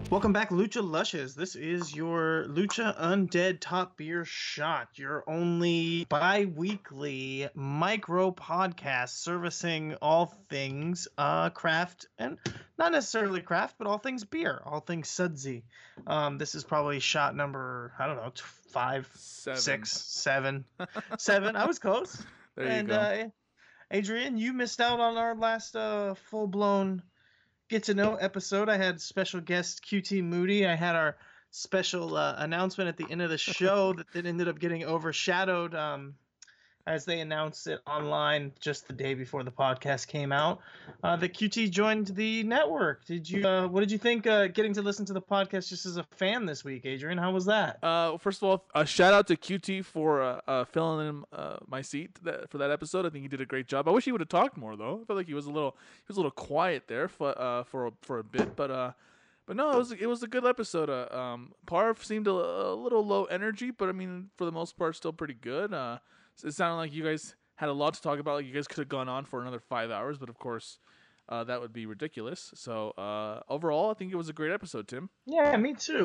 Welcome back, Lucha Lushes. This is your Lucha Undead Top Beer Shot, your only bi-weekly micro podcast servicing all things craft, and not necessarily craft, but all things beer, all things sudsy. This is probably shot number, I don't know, 5, 6, 7. 7. I was close. There you go. Adrian, you missed out on our last full-blown get to know episode. I had special guest QT Moody. I had our special announcement at the end of the show that then ended up getting overshadowed as they announced it online just the day before the podcast came out. The QT joined the network. What did you think getting to listen to the podcast just as a fan this week, Adrian? How was that? First of all, a shout out to QT for filling in my seat for that episode. I think he did a great job. I wish he would have talked more though. I felt like he was a little quiet there for a bit, but no, it was a good episode. Parv seemed a little low energy, but I mean for the most part still pretty good. It sounded like you guys had a lot to talk about. Like you guys could have gone on for another 5 hours, but of course that would be ridiculous. So overall, I think it was a great episode, Tim. Yeah, me too.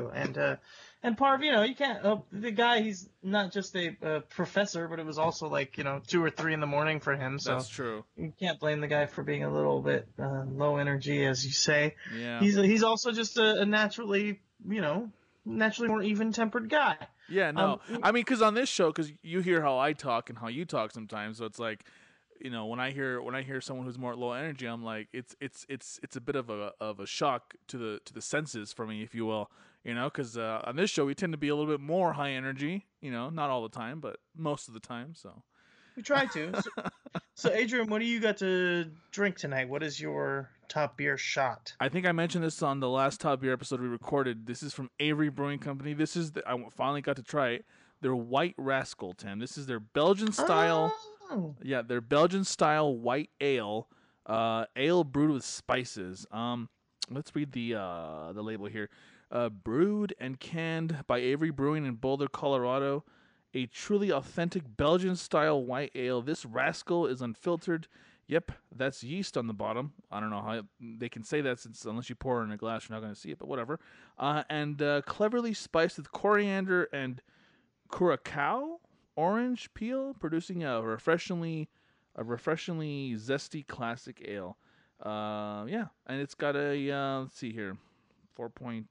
And Parv, you can't. The guy, he's not just a professor, but it was also like 2 or 3 in the morning for him. So that's true. You can't blame the guy for being a little bit low energy, as you say. Yeah. He's also just a naturally more even-tempered guy. Yeah, no. I mean, because on this show, because you hear how I talk and how you talk sometimes, so it's like, when I hear someone who's more low energy, I'm like, it's a bit of a shock to the senses for me, if you will, because on this show we tend to be a little bit more high energy, not all the time, but most of the time. So we try to. So Adrian, what do you got to drink tonight? What is your top beer shot? I think I mentioned this on the last top beer episode we recorded. This is from Avery Brewing Company. I finally got to try it. Their White Rascal, Tim. This is their Belgian style. Oh. Yeah, their Belgian style white ale. Ale brewed with spices. Let's read the label here. Brewed and canned by Avery Brewing in Boulder, Colorado. A truly authentic Belgian-style white ale. This Rascal is unfiltered. Yep, that's yeast on the bottom. I don't know how they can say that since unless you pour it in a glass, you're not going to see it, but whatever. And cleverly spiced with coriander and curacao orange peel, producing a refreshingly zesty classic ale. Yeah, and it's got a let's see here, 4.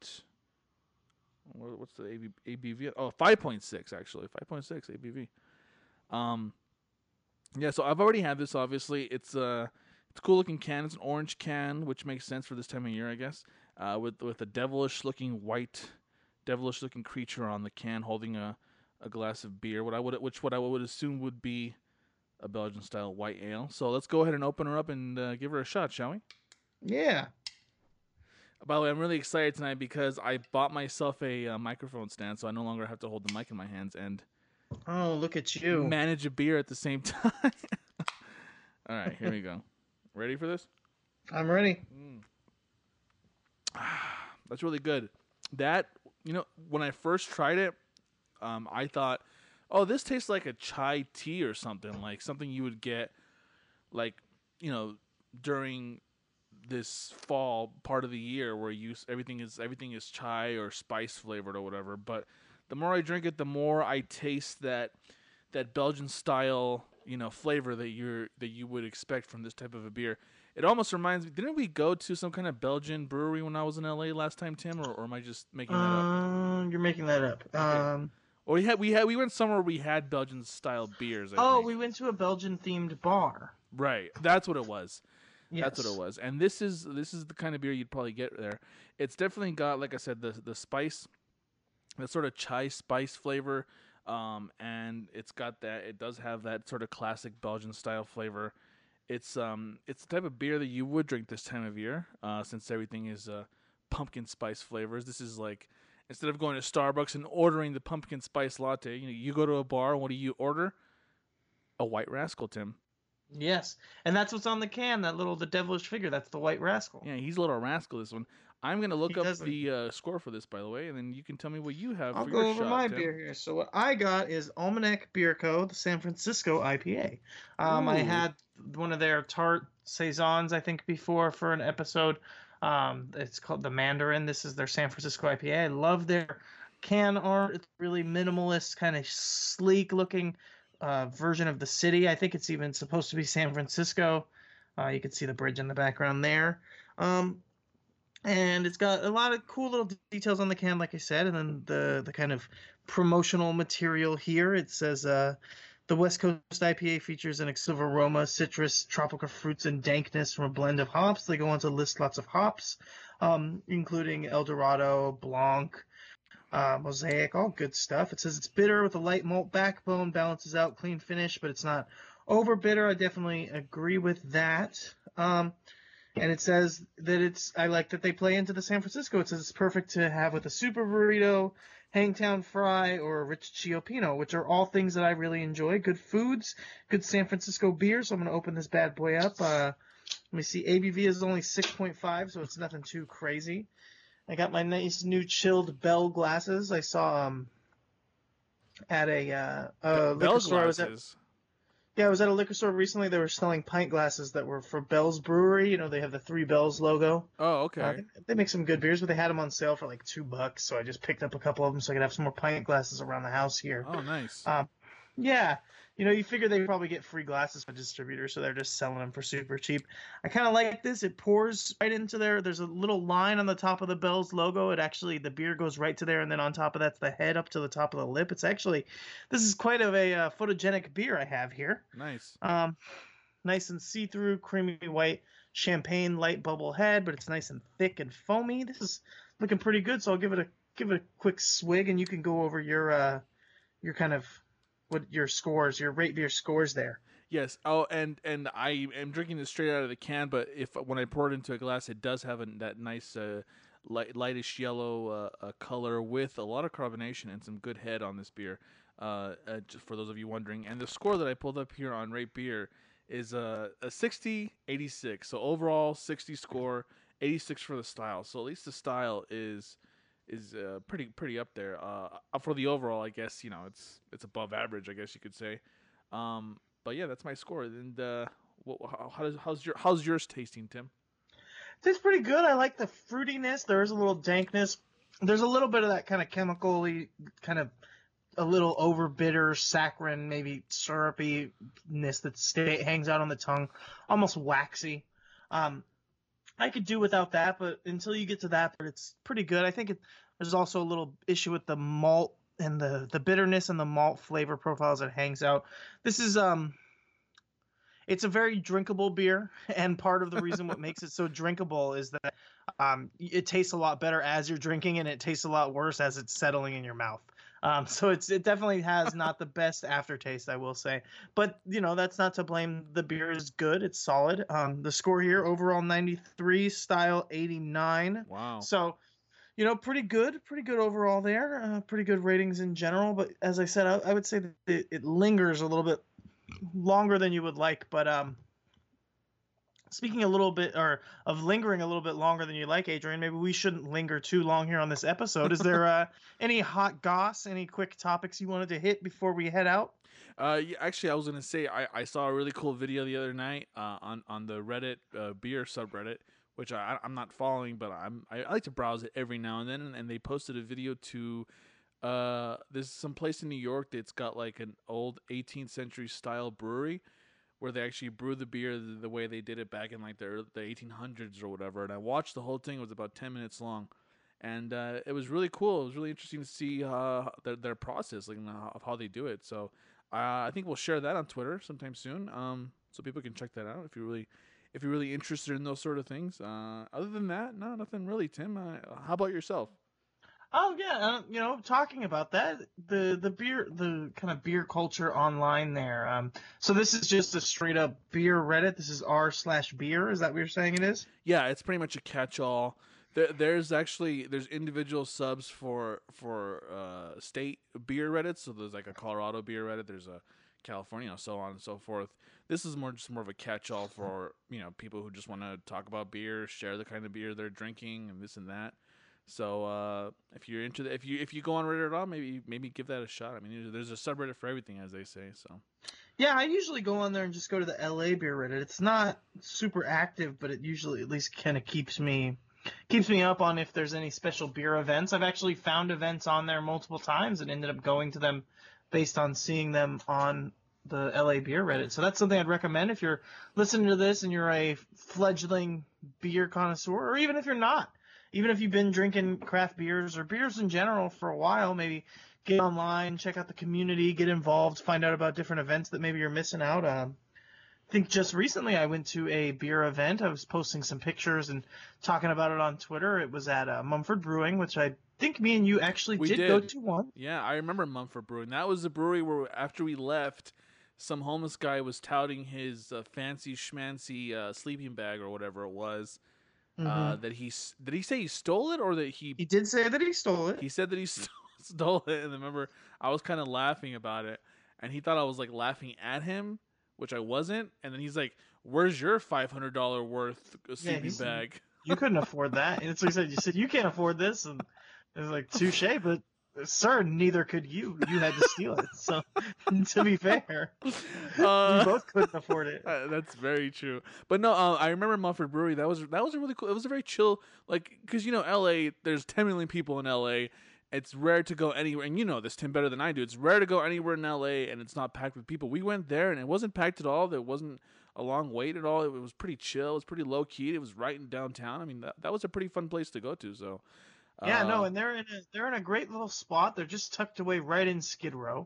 What's the ABV? Oh, 5.6 actually. 5.6 ABV. Yeah, so I've already had this. Obviously, it's a cool looking can. It's an orange can, which makes sense for this time of year, I guess. With a devilish looking creature on the can holding a glass of beer. What I would assume would be a Belgian style white ale. So let's go ahead and open her up and give her a shot, shall we? Yeah. By the way, I'm really excited tonight because I bought myself a microphone stand, so I no longer have to hold the mic in my hands and look at you manage a beer at the same time. All right, here we go. Ready for this? I'm ready. That's really good. That when I first tried it, I thought, oh, this tastes like a chai tea or something, like something you would get, like during this fall part of the year where everything is chai or spice flavored or whatever. But the more I drink it, the more I taste that Belgian style flavor that you would expect from this type of a beer. It almost reminds me. Didn't we go to some kind of Belgian brewery when I was in LA last time, Tim? Or am I just making that up? You're making that up. Okay. Or we went somewhere we had Belgian style beers. I think. We went to a Belgian themed bar. Right, that's what it was. Yes. That's what it was. And this is the kind of beer you'd probably get there. It's definitely got, like I said, the spice, that sort of chai spice flavor, and it does have that sort of classic Belgian style flavor. It's the type of beer that you would drink this time of year, since everything is pumpkin spice flavors. This is like, instead of going to Starbucks and ordering the pumpkin spice latte, you go to a bar, and what do you order? A White Rascal, Tim. Yes, and that's what's on the can, the devilish figure. That's the White Rascal. Yeah, he's a little rascal, this one. I'm going to look up the score for this, by the way, and then you can tell me what you have for your shot, I'll go over my Tim. beer here. So what I got is Almanac Beer Co., the San Francisco IPA. I had one of their tart saisons, I think, before for an episode. It's called the Mandarin. This is their San Francisco IPA. I love their can art. It's really minimalist, kind of sleek looking version of the city. I think it's even supposed to be San Francisco. You can see the bridge in the background there. Um, and it's got a lot of cool little details on the can, like I said, and then the kind of promotional material here. It says the West Coast IPA features an exclusive aroma, citrus, tropical fruits, and dankness from a blend of hops. They go on to list lots of hops, including El Dorado, Blanc, Mosaic, all good stuff. It says it's bitter with a light malt backbone, balances out, clean finish, but it's not over bitter. I definitely agree with that. And it says that I like that they play into the San Francisco. It says it's perfect to have with a super burrito, Hangtown fry, or a rich Chiopino, which are all things that I really enjoy. Good foods, good San Francisco beer. So I'm going to open this bad boy up. Let me see. ABV is only 6.5, so it's nothing too crazy. I got my nice new chilled Bell glasses. I saw at a liquor store. I was at a liquor store recently. They were selling pint glasses that were for Bell's Brewery. You know, they have the 3 Bells logo. Oh, okay. They make some good beers, but they had them on sale for like $2. So I just picked up a couple of them so I could have some more pint glasses around the house here. Oh, nice. Yeah. You know, you figure they probably get free glasses from distributors, so they're just selling them for super cheap. I kind of like this. It pours right into there. There's a little line on the top of the Bell's logo. The beer goes right to there, and then on top of that's the head up to the top of the lip. This is quite of a photogenic beer I have here. Nice. Nice and see-through, creamy white champagne light bubble head, but it's nice and thick and foamy. This is looking pretty good, so I'll give it a quick swig, and you can go over your kind of what your scores, your rate beer scores there. Yes. Oh, and I am drinking this straight out of the can, but when I pour it into a glass, it does have that nice lightish yellow color with a lot of carbonation and some good head on this beer. Just for those of you wondering, and the score that I pulled up here on Rate Beer is a 60-86. So overall 60 score, 86 for the style. So at least the style is pretty up there. For the overall, I guess it's above average, I guess you could say. But yeah, that's my score. And how's yours tasting, Tim? Tastes pretty good. I like the fruitiness. There is a little dankness. There's a little bit of that kind of chemical-y, kind of a little over bitter, saccharine, maybe syrupiness that hangs out on the tongue, almost waxy. I could do without that, but until you get to that, it's pretty good. I think there's also a little issue with the malt and the bitterness and the malt flavor profiles that hangs out. This is it's a very drinkable beer, and part of the reason what makes it so drinkable is that it tastes a lot better as you're drinking, and it tastes a lot worse as it's settling in your mouth. So it definitely has not the best aftertaste, I will say. But, that's not to blame. The beer is good. It's solid. The score here, overall 93, style 89. Wow. So, pretty good overall there. Pretty good ratings in general. But as I said, I would say that it lingers a little bit longer than you would like. But speaking a little bit of lingering a little bit longer than you like, Adrian, maybe we shouldn't linger too long here on this episode. Is there any hot goss, any quick topics you wanted to hit before we head out? Yeah, actually, I was gonna say I saw a really cool video the other night on the Reddit beer subreddit, which I'm not following, but I like to browse it every now and then. And they posted a video to there's some place in New York that's got like an old 18th century style brewery, where they actually brew the beer the way they did it back in like the 1800s or whatever. And I watched the whole thing. It was about 10 minutes long. And it was really cool. It was really interesting to see their process, like, of how they do it. So I think we'll share that on Twitter sometime soon, so people can check that out if you're really interested in those sort of things. Other than that, no, nothing really, Tim. How about yourself? Oh yeah, talking about that, the kind of beer culture online there. So this is just a straight up beer Reddit. This is r/beer. Is that what you're saying it is? Yeah, it's pretty much a catch-all. There's individual subs for state beer Reddits. So there's like a Colorado beer Reddit. There's a California, so on and so forth. This is more of a catch-all for people who just want to talk about beer, share the kind of beer they're drinking, and this and that. So if you're into if you go on Reddit at all, maybe give that a shot. I mean, there's a subreddit for everything, as they say. So yeah, I usually go on there and just go to the LA beer Reddit. It's not super active, but it usually at least kind of keeps me keeps me up on if there's any special beer events. I've actually found events on there multiple times and ended up going to them based on seeing them on the LA Beer Reddit. So that's something I'd recommend if you're listening to this and you're a fledgling beer connoisseur, or even if you're not. Even if you've been drinking craft beers or beers in general for a while, maybe get online, check out the community, get involved, find out about different events that maybe you're missing out on. I think just recently I went to a beer event. I was posting some pictures and talking about it on Twitter. It was at Mumford Brewing, which I think me and you actually did go to one. Yeah, I remember Mumford Brewing. That was a brewery where after we left, some homeless guy was touting his fancy schmancy sleeping bag or whatever it was. Mm-hmm. Did he say he stole it or that he did say that he stole it? He said that he stole it, and remember I was kind of laughing about it, and he thought I was like laughing at him, which I wasn't. And then he's like, "Where's your $500 worth sleeping bag?" You couldn't afford that. And it's like you said, you can't afford this, and it was like touche, but. Sir, neither could you. You had to steal it. So, to be fair, we both couldn't afford it. That's very true. But no, I remember Mumford Brewery. That was a really cool. It was a very chill, like, because LA. There's 10 million people in LA. It's rare to go anywhere, and you know this, Tim, better than I do. It's rare to go anywhere in LA and it's not packed with people. We went there and it wasn't packed at all. There wasn't a long wait at all. It was pretty chill. It was pretty low key. It was right in downtown. I mean, that was a pretty fun place to go to. So. Yeah, no, and they're in a great little spot. They're just tucked away right in Skid Row.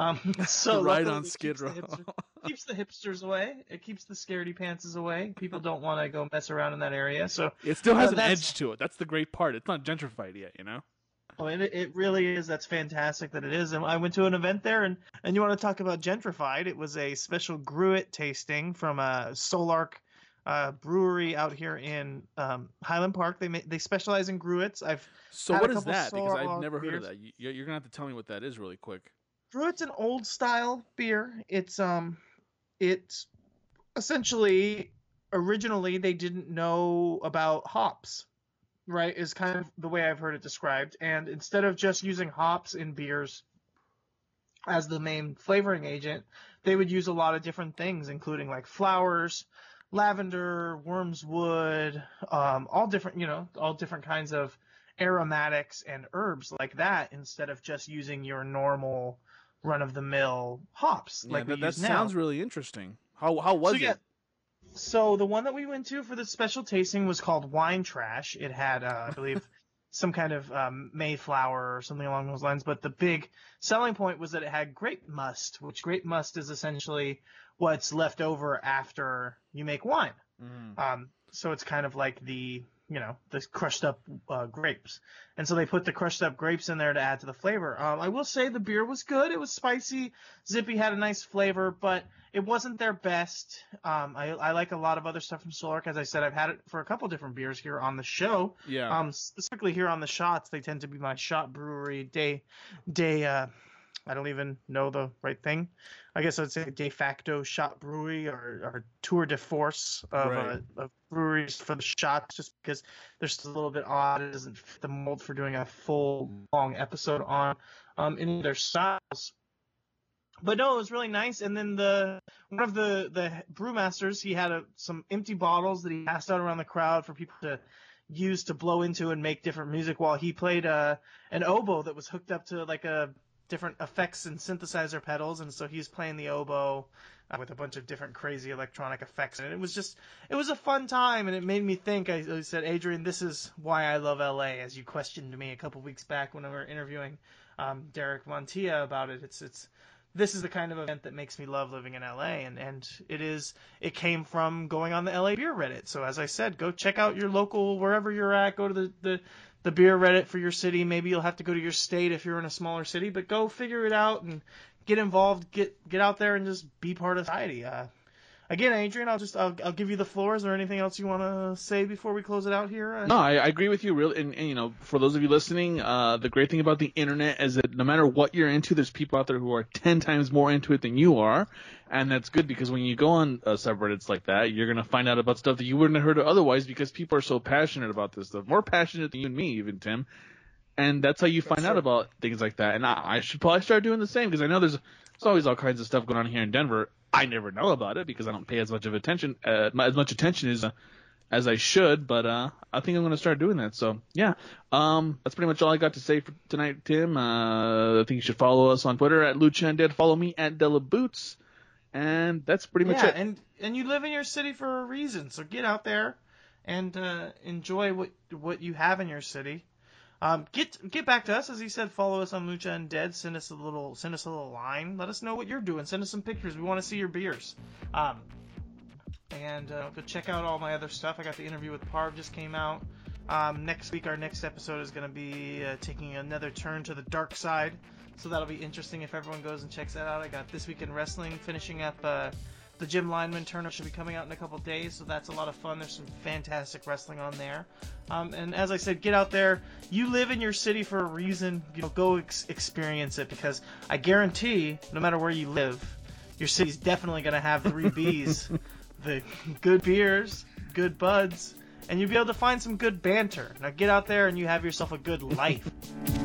So right on Skid Row. Keeps the hipsters away. It keeps the scaredy pantses away. People don't want to go mess around in that area. So it still has an edge to it. That's the great part. It's not gentrified yet, Oh, and it really is. That's fantastic that it is. And I went to an event there, and you want to talk about gentrified? It was a special Gruit tasting from Solark brewery out here in Highland Park. They specialize in Gruits. What is that? Because I've never heard of that. You're gonna have to tell me what that is really quick. Gruit's an old style beer. It's essentially originally they didn't know about hops, right? Is kind of the way I've heard it described. And instead of just using hops in beers as the main flavoring agent, they would use a lot of different things, including like flowers, lavender, worm's wood, all different kinds of aromatics and herbs like that, instead of just using your normal run-of-the-mill hops like we use now. That sounds really interesting. How was it? So the one that we went to for the special tasting was called Wine Trash. It had, I believe, some kind of Mayflower or something along those lines. But the big selling point was that it had grape must, which grape must is essentially what's left over after you make wine. So it's kind of like the crushed up grapes. And so they put the crushed up grapes in there to add to the flavor. I will say the beer was good. It was spicy. Zippy had a nice flavor, but it wasn't their best. I like a lot of other stuff from Solark. As I said, I've had it for a couple different beers here on the show. Yeah. Specifically here on the shots, they tend to be my shot brewery I don't even know the right thing. I guess I'd say de facto shot brewery or tour de force of breweries for the shots, just because they're still a little bit odd. It doesn't fit the mold for doing a full long episode on any of their styles. But no, it was really nice. And then one of the brewmasters, he had some empty bottles that he passed out around the crowd for people to use to blow into and make different music while he played an oboe that was hooked up to like a different effects and synthesizer pedals, and so he's playing the oboe with a bunch of different crazy electronic effects, and it was a fun time, and it made me think. I said, Adrian, this is why I love LA, as you questioned me a couple weeks back when we were interviewing Derek Montilla about it. This is the kind of event that makes me love living in LA, and it came from going on the LA Beer Reddit. So as I said, go check out your local, wherever you're at, go to the beer Reddit for your city. Maybe you'll have to go to your state if you're in a smaller city, but go figure it out and get involved, get out there and just be part of society. Again, Adrian, I'll give you the floor. Is there anything else you want to say before we close it out here? No, I agree with you. Really, and for those of you listening, the great thing about the internet is that no matter what you're into, there's people out there who are 10 times more into it than you are, and that's good because when you go on subreddits like that, you're gonna find out about stuff that you wouldn't have heard otherwise because people are so passionate about this stuff, more passionate than you and me, even Tim. And that's how you find out about things like that. And I should probably start doing the same because I know there's always all kinds of stuff going on here in Denver. I never know about it because I don't pay as much attention as as I should, but I think I'm going to start doing that. So, yeah, that's pretty much all I got to say for tonight, Tim. I think you should follow us on Twitter at Lucha Undead. Follow me at Della Boots. And that's pretty much it. And you live in your city for a reason, so get out there and enjoy what you have in your city. Get back to us, as he said. Follow us on Lucha Undead. Send us a little line. Let us know what you're doing. Send us some pictures. We want to see your beers. And go check out all my other stuff. I got the interview with Parv just came out. Next week, our next episode is going to be taking another turn to the dark side. So that'll be interesting if everyone goes and checks that out. I got This Week in Wrestling finishing up. The Jim Lineman tournament should be coming out in a couple days, so that's a lot of fun. There's some fantastic wrestling on there. And as I said, get out there. You live in your city for a reason. Go experience it, because I guarantee, no matter where you live, your city's definitely going to have 3 Bs. The good beers, good buds, and you'll be able to find some good banter. Now get out there and you have yourself a good life.